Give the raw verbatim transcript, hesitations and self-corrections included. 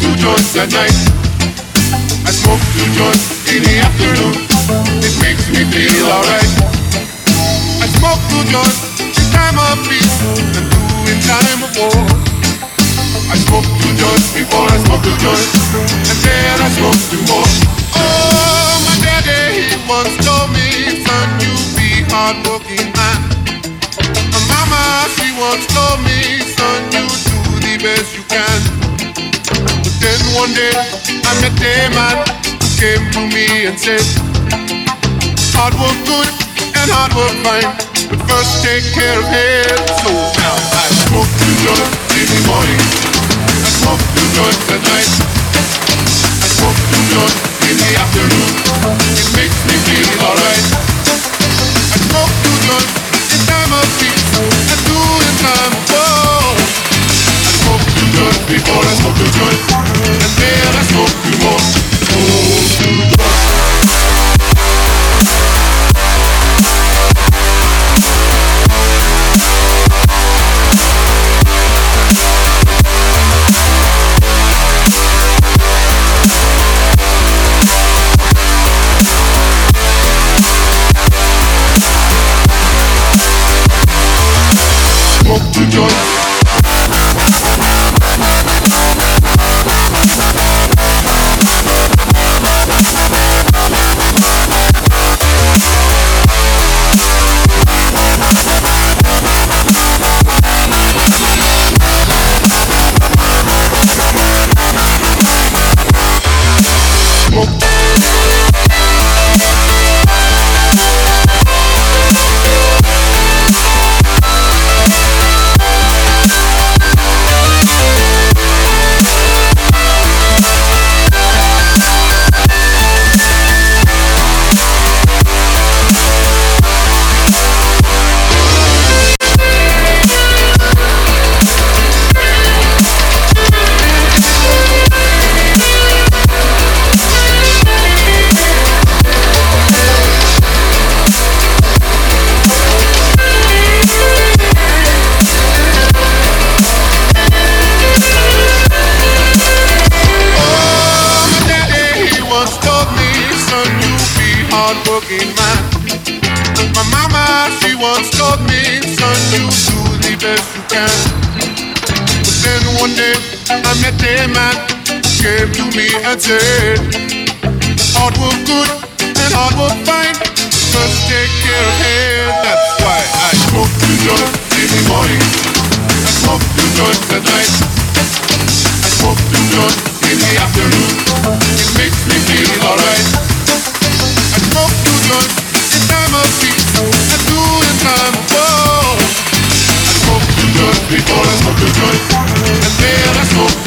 two joints at night. I smoke two joints in the afternoon. It makes me feel alright. I smoke two joints in time of peace and two in time of war. I smoke two joints before I smoke two joints, and then I smoke two more. Oh, my daddy, he once told me, son, you be hardworking man. My mama, she once told me, son, you do the best you can. But then one day, I met a man who came to me and said, hard work good and hard work fine, but first take care of head. So now I smoke two joints in the morning, I smoke two joints at night, I smoke two joints in the afternoon. It makes me feel alright. I smoke two joints in time of peace and two in time of war. I smoke two joints before I smoke two joints, and then I smoke two more. Smoke two joints. Smoke two joints. Hardworking man. My mama, she once told me, son, you do the best you can. But then one day, I met a man who came to me and said, hard work good and hard work fine, first take care of head. That's why I smoke two joints in the morning, I smoke two joints at night, I smoke two joints in the afternoon. It makes me feel alright. I smoke two joints in time of peace and two in time of war. I smoke two joints before I smoke two joints, and then I smoke